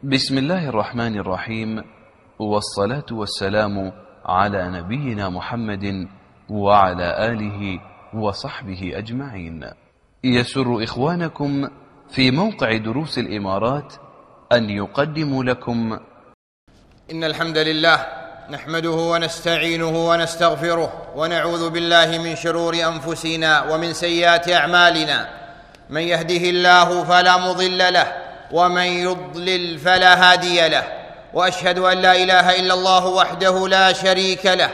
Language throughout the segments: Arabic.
بسم الله الرحمن الرحيم، والصلاة والسلام على نبينا محمد وعلى آله وصحبه أجمعين. يسر إخوانكم في موقع دروس الإمارات أن يقدموا لكم إن الحمد لله نحمده ونستعينه ونستغفره ونعوذ بالله من شرور أنفسنا ومن سيئات أعمالنا. من يهده الله فلا مضل له ومن يضلل فلا هادي له، وأشهد أن لا إله إلا الله وحده لا شريك له،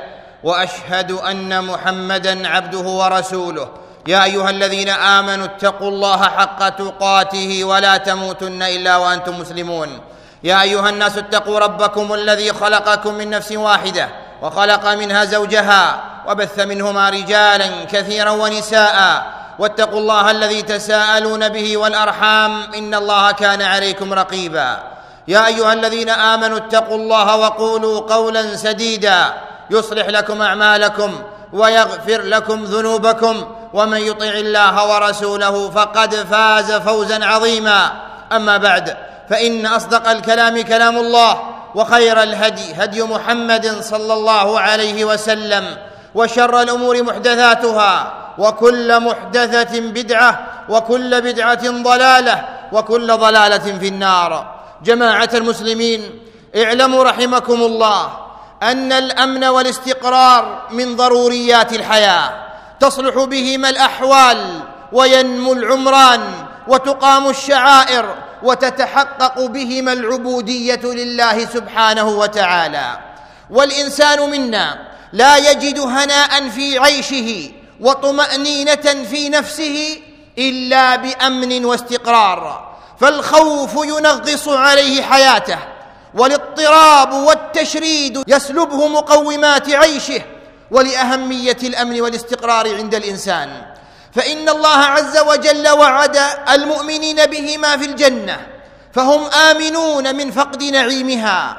وأشهد أن محمدًا عبده ورسوله. يا أيها الذين آمنوا اتقوا الله حق تقاته ولا تموتن إلا وأنتم مسلمون. يا أيها الناس اتقوا ربكم الذي خلقكم من نفس واحدة وخلق منها زوجها وبث منهما رجالا كثيرا ونساء، واتقوا الله الذي تساءلون به والأرحام إن الله كان عليكم رقيبا. يا أيها الذين آمنوا اتقوا الله وقولوا قولا سديدا يصلح لكم أعمالكم ويغفر لكم ذنوبكم، ومن يطع الله ورسوله فقد فاز فوزا عظيما. أما بعد، فإن أصدق الكلام كلام الله، وخير الهدي هدي محمد صلى الله عليه وسلم، وشر الأمور محدثاتها، وكل محدثة بدعة، وكل بدعة ضلالة، وكل ضلالة في النار. جماعة المسلمين، اعلموا رحمكم الله أن الأمن والاستقرار من ضروريات الحياة، تصلح بهما الأحوال وينمو العمران وتقام الشعائر وتتحقق بهما العبودية لله سبحانه وتعالى. والإنسان منا لا يجد هناء في عيشه وطمأنينة في نفسه إلا بأمن واستقرار، فالخوف ينغص عليه حياته، والاضطراب والتشريد يسلبه مقومات عيشه. ولأهمية الأمن والاستقرار عند الإنسان، فإن الله عز وجل وعد المؤمنين بهما في الجنة، فهم آمنون من فقد نعيمها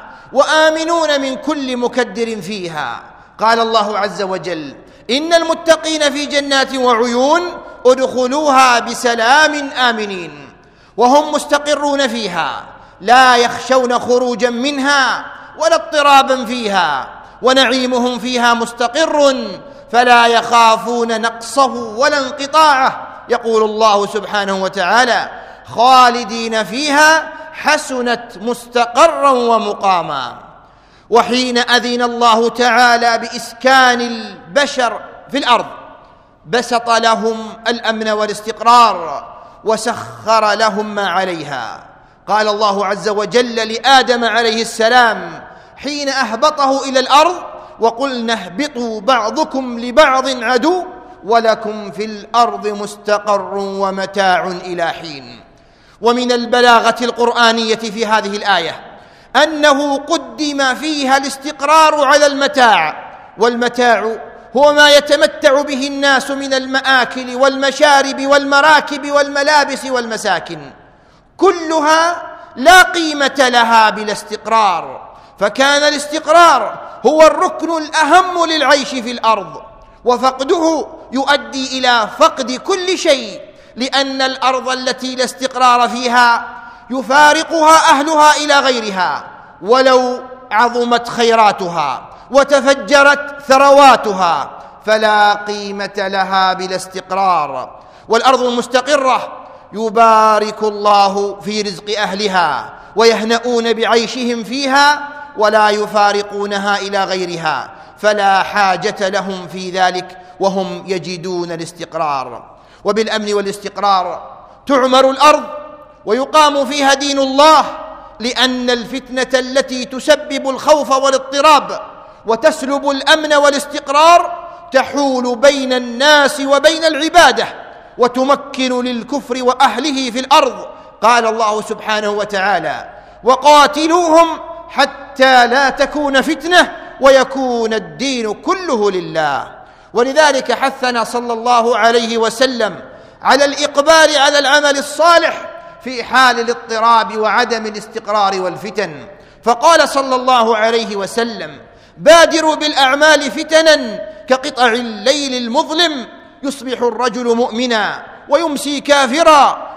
وآمنون من كل مكدر فيها. قال الله عز وجل: إن المتقين في جنات وعيون ادخلوها بسلام آمنين، وهم مستقرون فيها لا يخشون خروجا منها ولا اضطرابا فيها، ونعيمهم فيها مستقر فلا يخافون نقصه ولا انقطاعه. يقول الله سبحانه وتعالى: خالدين فيها حسنت مستقرا ومقاما. وحين أذن الله تعالى بإسكان البشر في الأرض بسط لهم الأمن والاستقرار وسخر لهم ما عليها. قال الله عز وجل لآدم عليه السلام حين أهبطه إلى الأرض: وقلنا اهبطوا بعضكم لبعض عدو ولكم في الأرض مستقر ومتاع إلى حين. ومن البلاغة القرآنية في هذه الآية أنه قدم فيها الاستقرار على المتاع، والمتاع هو ما يتمتع به الناس من المآكل والمشارب والمراكب والملابس والمساكن، كلها لا قيمة لها بلا استقرار. فكان الاستقرار هو الركن الأهم للعيش في الأرض، وفقده يؤدي إلى فقد كل شيء، لأن الأرض التي لا استقرار فيها يفارقها أهلها إلى غيرها ولو عظمت خيراتها وتفجرت ثرواتها، فلا قيمة لها بلا استقرار. والأرض المستقرة يبارك الله في رزق أهلها ويهنؤون بعيشهم فيها ولا يفارقونها إلى غيرها، فلا حاجة لهم في ذلك وهم يجدون الاستقرار. وبالأمن والاستقرار تعمر الأرض ويقام فيها دين الله، لأن الفتنة التي تسبب الخوف والاضطراب وتسلب الأمن والاستقرار تحول بين الناس وبين العبادة وتمكن للكفر وأهله في الأرض. قال الله سبحانه وتعالى: وقاتلوهم حتى لا تكون فتنة ويكون الدين كله لله. ولذلك حثنا صلى الله عليه وسلم على الإقبال على العمل الصالح في حال الاضطراب وعدم الاستقرار والفتن، فقال صلى الله عليه وسلم: بادروا بالأعمال فتنا كقطع الليل المظلم، يصبح الرجل مؤمنا ويمسي كافرا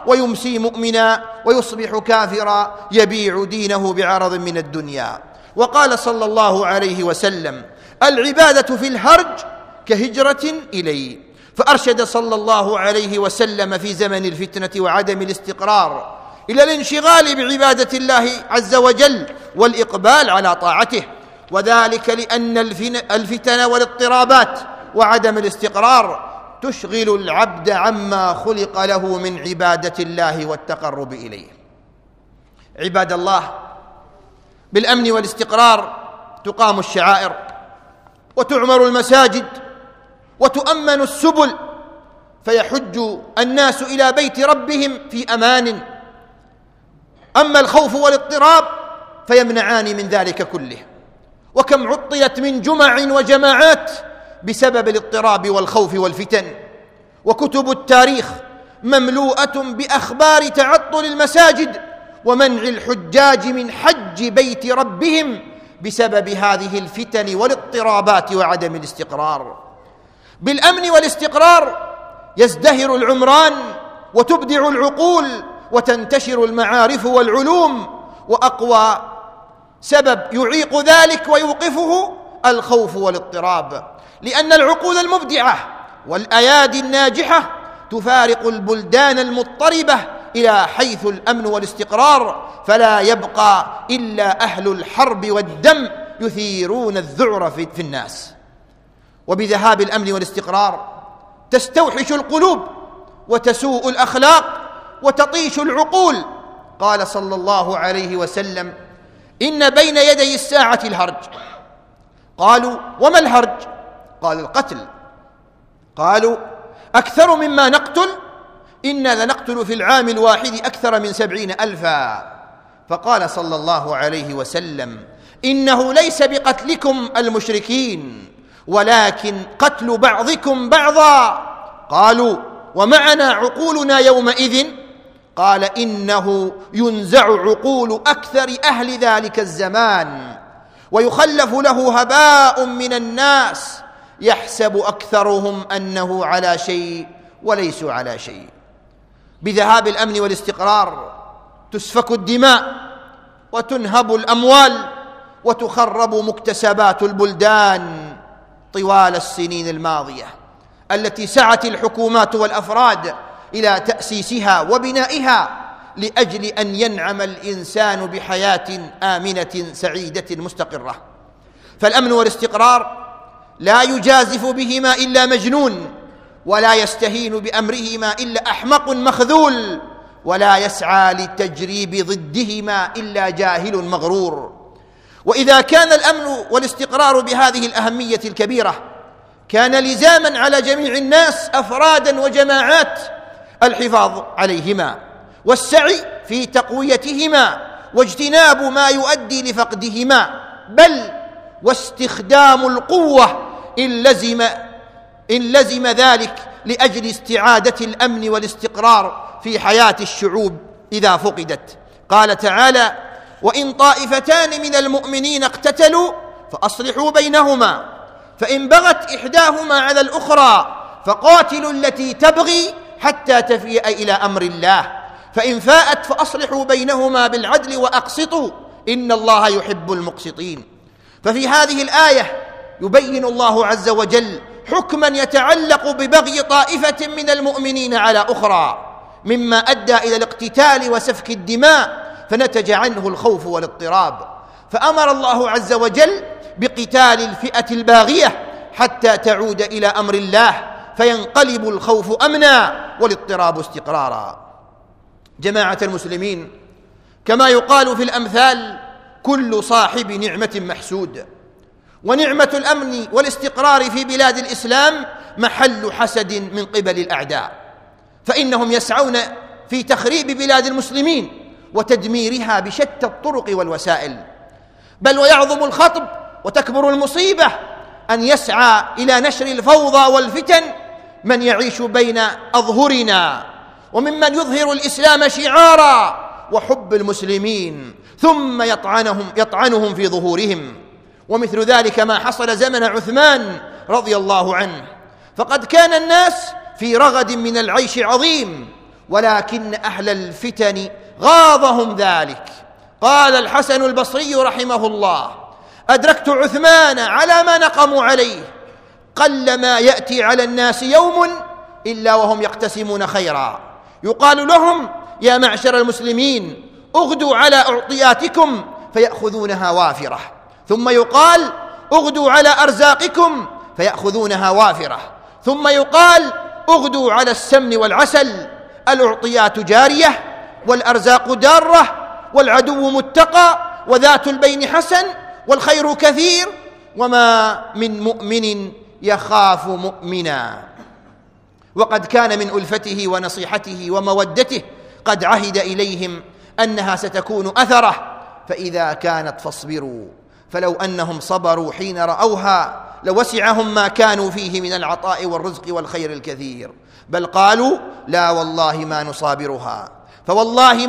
ويمسي مؤمنا ويصبح كافرا يبيع دينه بعرض من الدنيا. وقال صلى الله عليه وسلم: العبادة في الهرج كهجرة إلي. فأرشد صلى الله عليه وسلم في زمن الفتنة وعدم الاستقرار إلى الانشغال بعبادة الله عز وجل والإقبال على طاعته، وذلك لأن الفتن والاضطرابات وعدم الاستقرار تشغل العبد عما خلق له من عبادة الله والتقرب إليه. عباد الله، بالأمن والاستقرار تقام الشعائر وتعمر المساجد وتؤمن السبل، فيحج الناس إلى بيت ربهم في أمان. أما الخوف والاضطراب فيمنعان من ذلك كله، وكم عطلت من جمع وجماعات بسبب الاضطراب والخوف والفتن. وكتب التاريخ مملوءة بأخبار تعطل المساجد ومنع الحجاج من حج بيت ربهم بسبب هذه الفتن والاضطرابات وعدم الاستقرار. بالأمن والاستقرار يزدهر العمران وتبدع العقول وتنتشر المعارف والعلوم، وأقوى سبب يعيق ذلك ويوقفه الخوف والاضطراب، لأن العقول المبدعة والأيادي الناجحة تفارق البلدان المضطربة إلى حيث الأمن والاستقرار، فلا يبقى إلا أهل الحرب والدم يثيرون الذعر في الناس. وبذهاب الأمن والاستقرار تستوحش القلوب وتسوء الأخلاق وتطيش العقول. قال صلى الله عليه وسلم: إن بين يدي الساعة الهرج. قالوا: وما الهرج؟ قال: القتل. قالوا: أكثر مما نقتل؟ إنا لنقتل في العام الواحد أكثر من 70,000. فقال صلى الله عليه وسلم: إنه ليس بقتلكم المشركين ولكن قتل بعضكم بعضا. قالوا: ومعنا عقولنا يومئذ؟ قال: إنه ينزع عقول أكثر أهل ذلك الزمان ويخلف له هباء من الناس يحسب أكثرهم أنه على شيء وليسوا على شيء. بذهاب الأمن والاستقرار تسفك الدماء وتنهب الأموال وتخرب مكتسبات البلدان طوال السنين الماضية التي سعت الحكومات والأفراد إلى تأسيسها وبنائها لأجل أن ينعم الإنسان بحياة آمنة سعيدة مستقرة. فالأمن والاستقرار لا يجازف بهما إلا مجنون، ولا يستهين بأمرهما إلا أحمق مخذول، ولا يسعى للتجريب ضدهما إلا جاهل مغرور. وإذا كان الأمن والاستقرار بهذه الأهمية الكبيرة كان لزاما على جميع الناس أفرادا وجماعات الحفاظ عليهما والسعي في تقويتهما واجتناب ما يؤدي لفقدهما، بل واستخدام القوة إن لزم ذلك لأجل استعادة الأمن والاستقرار في حياة الشعوب إذا فقدت. قال تعالى: وإن طائفتان من المؤمنين اقتتلوا فأصلحوا بينهما فإن بغت إحداهما على الأخرى فقاتلوا التي تبغي حتى تفيء إلى أمر الله فإن فاءت فأصلحوا بينهما بالعدل وأقسطوا إن الله يحب المقسطين. ففي هذه الآية يبين الله عز وجل حكما يتعلق ببغي طائفة من المؤمنين على أخرى مما أدى إلى الاقتتال وسفك الدماء فنتج عنه الخوف والاضطراب، فأمر الله عز وجل بقتال الفئة الباغية حتى تعود إلى أمر الله فينقلب الخوف أمنا والاضطراب استقرارا. جماعة المسلمين، كما يقال في الأمثال: كل صاحب نعمة محسود، ونعمة الأمن والاستقرار في بلاد الإسلام محل حسد من قبل الأعداء، فإنهم يسعون في تخريب بلاد المسلمين وتدميرها بشتى الطرق والوسائل، بل ويعظم الخطب وتكبر المصيبة أن يسعى إلى نشر الفوضى والفتن من يعيش بين أظهرنا وممن يظهر الإسلام شعارا وحب المسلمين ثم يطعنهم في ظهورهم. ومثل ذلك ما حصل زمن عثمان رضي الله عنه، فقد كان الناس في رغد من العيش عظيم ولكن أهل الفتن غاضهم ذلك. قال الحسن البصري رحمه الله: أدركت عثمان على ما نقموا عليه، قلما يأتي على الناس يوم إلا وهم يقتسمون خيرا، يقال لهم: يا معشر المسلمين اغدوا على أعطياتكم فيأخذونها وافرة، ثم يقال: اغدوا على أرزاقكم فيأخذونها وافرة، ثم يقال: اغدوا على السمن والعسل، الأعطيات جارية والأرزاق دارة، والعدو متقى، وذات البين حسن، والخير كثير، وما من مؤمن يخاف مؤمنا. وقد كان من ألفته ونصيحته ومودته قد عهد إليهم أنها ستكون أثره، فإذا كانت فاصبروا، فلو أنهم صبروا حين رأوها لوسعهم ما كانوا فيه من العطاء والرزق والخير الكثير، بل قالوا: لا والله ما نصابرها، فوالله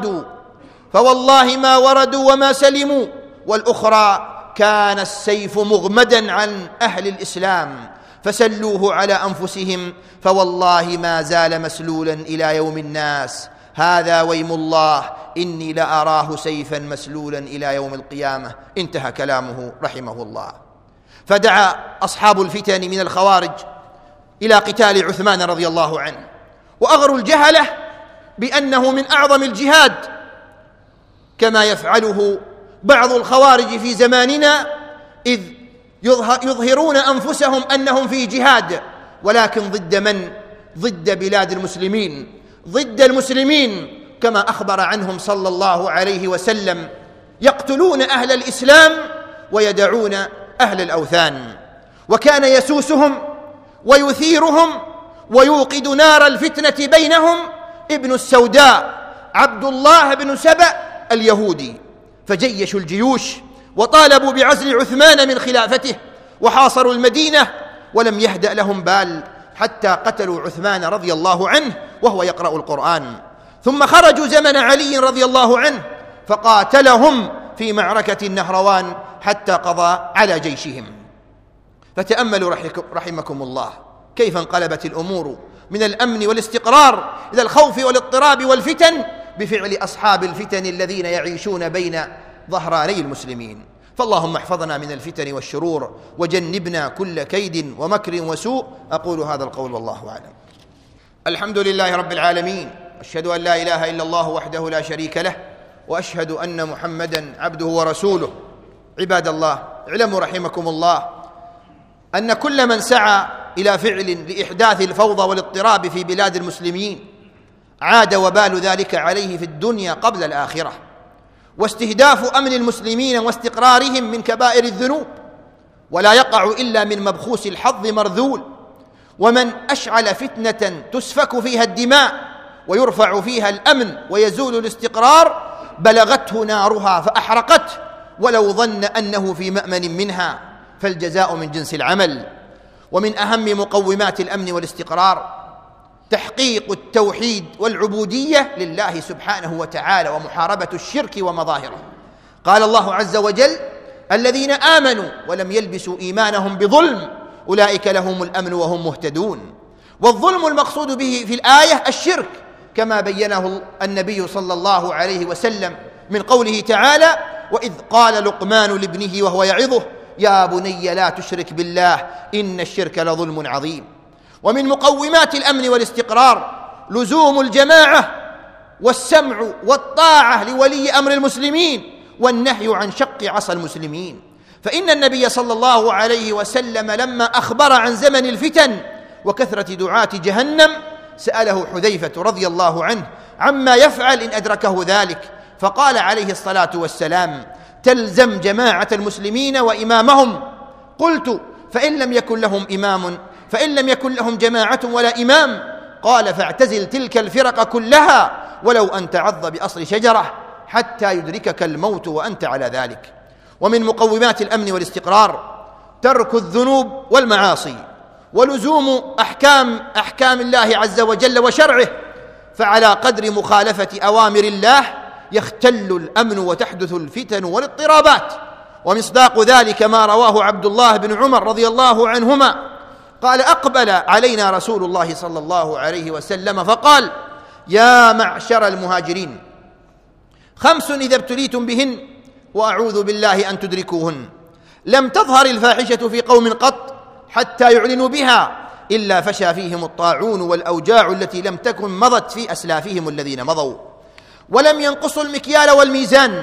ما وردوا وما سلموا. والأخرى: كان السيف مغمدا عن أهل الإسلام فسلوه على أنفسهم، فوالله ما زال مسلولا إلى يوم الناس، هذا ويم الله إني لأراه سيفا مسلولا إلى يوم القيامة. انتهى كلامه رحمه الله. فدعا أصحاب الفتن من الخوارج إلى قتال عثمان رضي الله عنه، وأغروا الجهلة بأنه من أعظم الجهاد، كما يفعله بعض الخوارج في زماننا، إذ يظهرون أنفسهم أنهم في جهاد، ولكن ضد من؟ ضد بلاد المسلمين، ضد المسلمين، كما أخبر عنهم صلى الله عليه وسلم: يقتلون أهل الإسلام ويدعون أهل الأوثان. وكان يسوسهم ويثيرهم ويوقد نار الفتنة بينهم ابن السوداء عبد الله بن سبأ اليهودي، فجيشوا الجيوش وطالبوا بعزل عثمان من خلافته، وحاصروا المدينة، ولم يهدأ لهم بال حتى قتلوا عثمان رضي الله عنه وهو يقرأ القرآن، ثم خرجوا زمن علي رضي الله عنه فقاتلهم في معركة النهروان حتى قضى على جيشهم. فتأملوا رحمكم الله كيف انقلبت الأمور من الأمن والاستقرار إلى الخوف والاضطراب والفتن بفعل أصحاب الفتن الذين يعيشون بين ظهراني المسلمين. فاللهم احفظنا من الفتن والشرور، وجنبنا كل كيد ومكر وسوء. أقول هذا القول والله أعلم. الحمد لله رب العالمين، أشهد أن لا إله إلا الله وحده لا شريك له، وأشهد أن محمدا عبده ورسوله. عباد الله، اعلموا رحمكم الله أن كل من سعى إلى فعل لإحداث الفوضى والاضطراب في بلاد المسلمين عاد وبال ذلك عليه في الدنيا قبل الآخرة، واستهداف أمن المسلمين واستقرارهم من كبائر الذنوب، ولا يقع إلا من مبخوس الحظ مرذول. ومن أشعل فتنة تسفك فيها الدماء ويرفع فيها الأمن ويزول الاستقرار بلغته نارها فأحرقته، ولو ظن أنه في مأمن منها، فالجزاء من جنس العمل. ومن أهم مقومات الأمن والاستقرار تحقيق التوحيد والعبودية لله سبحانه وتعالى، ومحاربة الشرك ومظاهره. قال الله عز وجل: الذين آمنوا ولم يلبسوا إيمانهم بظلم أولئك لهم الأمن وهم مهتدون. والظلم المقصود به في الآية الشرك، كما بينه النبي صلى الله عليه وسلم من قوله تعالى: وإذ قال لقمان لابنه وهو يعظه يا بني لا تشرك بالله إن الشرك لظلم عظيم. ومن مقومات الأمن والاستقرار لزوم الجماعة والسمع والطاعة لولي أمر المسلمين، والنهي عن شق عصا المسلمين. فإن النبي صلى الله عليه وسلم لما أخبر عن زمن الفتن وكثرة دعاة جهنم سأله حذيفة رضي الله عنه عما يفعل إن أدركه ذلك، فقال عليه الصلاة والسلام: تلزم جماعة المسلمين وإمامهم. قلت: فإن لم يكن لهم جماعة ولا إمام؟ قال: فاعتزل تلك الفرق كلها ولو أن تعض بأصل شجرة حتى يدركك الموت وأنت على ذلك. ومن مقومات الأمن والاستقرار ترك الذنوب والمعاصي ولزوم أحكام الله عز وجل وشرعه، فعلى قدر مخالفة أوامر الله يختل الأمن وتحدث الفتن والاضطرابات. ومصداق ذلك ما رواه عبد الله بن عمر رضي الله عنهما قال: أقبل علينا رسول الله صلى الله عليه وسلم فقال: يا معشر المهاجرين 5 إذا ابتليتم بهن وأعوذ بالله أن تدركوهن. لم تظهر الفاحشة في قوم قط حتى يعلنوا بها إلا فشى فيهم الطاعون والأوجاع التي لم تكن مضت في أسلافهم الذين مضوا. ولم ينقصوا المكيال والميزان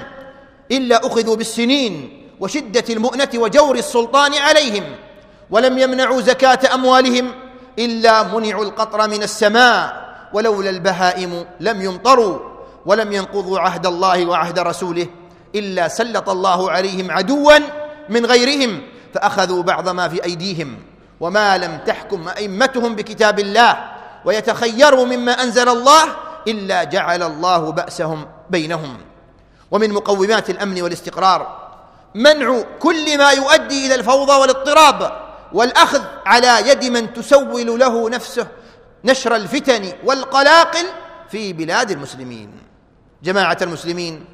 إلا أخذوا بالسنين وشدة المؤنة وجور السلطان عليهم. ولم يمنعوا زكاة أموالهم إلا منعوا القطر من السماء، ولولا البهائم لم يمطروا. ولم ينقضوا عهد الله وعهد رسوله إلا سلط الله عليهم عدوا من غيرهم فأخذوا بعض ما في أيديهم. وما لم تحكم أئمتهم بكتاب الله ويتخيروا مما أنزل الله إلا جعل الله بأسهم بينهم. ومن مقومات الأمن والاستقرار منع كل ما يؤدي إلى الفوضى والاضطراب، والأخذ على يد من تسول له نفسه نشر الفتن والقلاقل في بلاد المسلمين. جماعة المسلمين،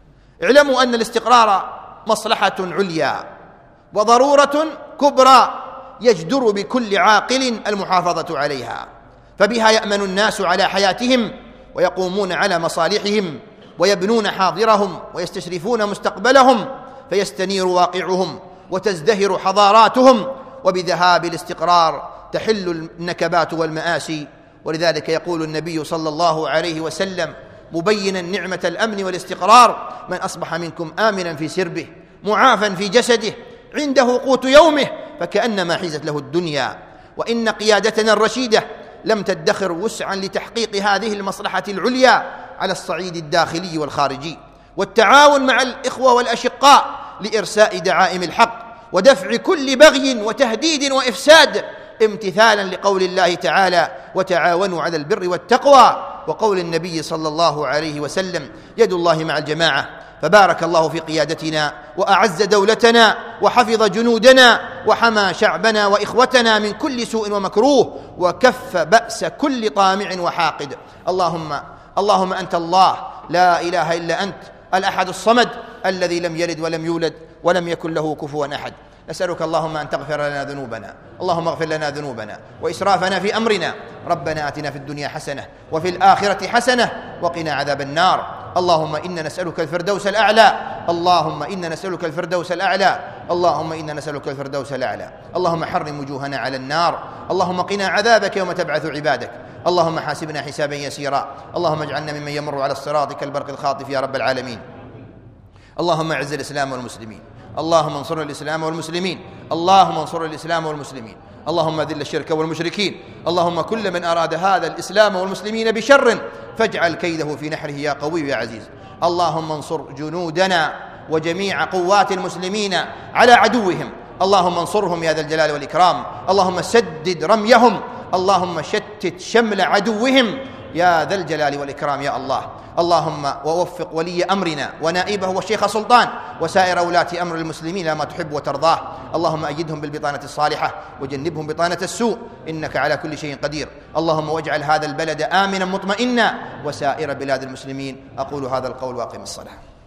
اعلموا أن الاستقرار مصلحة عليا وضرورة كبرى يجدر بكل عاقل المحافظة عليها، فبها يأمن الناس على حياتهم ويقومون على مصالحهم ويبنون حاضرهم ويستشرفون مستقبلهم، فيستنير واقعهم وتزدهر حضاراتهم. وبذهاب الاستقرار تحل النكبات والمآسي. ولذلك يقول النبي صلى الله عليه وسلم مبينا نعمة الأمن والاستقرار: من أصبح منكم آمنا في سربه معافا في جسده عنده قوت يومه فكأنما حيزت له الدنيا. وإن قيادتنا الرشيدة لم تدخر وسعا لتحقيق هذه المصلحة العليا على الصعيد الداخلي والخارجي، والتعاون مع الإخوة والأشقاء لإرساء دعائم الحق ودفع كل بغي وتهديد وإفساد، امتثالا لقول الله تعالى: وتعاونوا على البر والتقوى، وقول النبي صلى الله عليه وسلم: يد الله مع الجماعة. فبارك الله في قيادتنا وأعز دولتنا وحفظ جنودنا وحمى شعبنا وإخوتنا من كل سوء ومكروه وكف بأس كل طامع وحاقد. اللهم أنت الله لا إله إلا أنت الأحد الصمد الذي لم يلد ولم يولد ولم يكن له كفوا أحد. نسألك اللهم أن تغفر لنا ذنوبنا، اللهم اغفر لنا ذنوبنا وإسرافنا في أمرنا. ربنا آتنا في الدنيا حسنة وفي الآخرة حسنة وقنا عذاب النار. اللهم إنا نسألك الفردوس الأعلى، اللهم إنا نسألك الفردوس الأعلى، اللهم إنا نسألك الفردوس الأعلى. اللهم حرم وجوهنا على النار، اللهم قنا عذابك يوم تبعث عبادك. اللهم حاسبنا حسابا يسيرا، اللهم اجعلنا ممن يمر على الصراط كالبرق الخاطف يا رب العالمين. اللهم اعز الإسلام والمسلمين، اللهم انصر الإسلام والمسلمين، اللهم انصر الإسلام والمسلمين. اللهم ذل الشرك والمشركين، اللهم كل من أراد هذا الإسلام والمسلمين بشر فاجعل كيده في نحره يا قوي يا عزيز. اللهم انصر جنودنا وجميع قوات المسلمين على عدوهم، اللهم انصرهم يا ذا الجلال والإكرام. اللهم سدد رميهم، اللهم شتت شمل عدوهم يا ذا الجلال والإكرام يا الله. اللهم ووفق ولي أمرنا ونائبه والشيخ سلطان وسائر ولاة أمر المسلمين لما تحب وترضاه. اللهم أيدهم بالبطانة الصالحة وجنبهم بطانة السوء، إنك على كل شيء قدير. اللهم واجعل هذا البلد آمنا مطمئنا وسائر بلاد المسلمين. أقول هذا القول وأقم الصلاة.